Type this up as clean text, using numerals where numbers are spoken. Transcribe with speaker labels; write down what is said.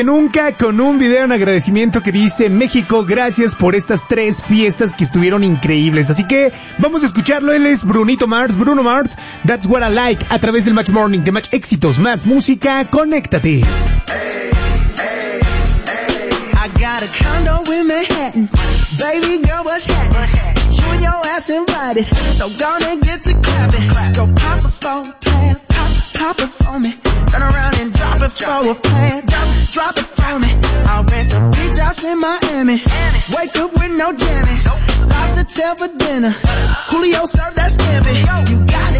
Speaker 1: Nunca con un video en agradecimiento que dice: México, gracias por estas 3 fiestas que estuvieron increíbles. Así que vamos a escucharlo. Él es Bruno Mars, That's What I Like, a través del Match Morning de Match Éxitos, más música, conéctate.
Speaker 2: I got a condo in Manhattan, baby girl, what's happening? You and your ass invited, so gonna get to clapping. Go pop it for a plan, pop it for me. Turn around and drop it for a plan, drop it for me. I'll rent a beach house in Miami, wake up with no jammies. Lobster tail for dinner, Julio served that scampi. You got it.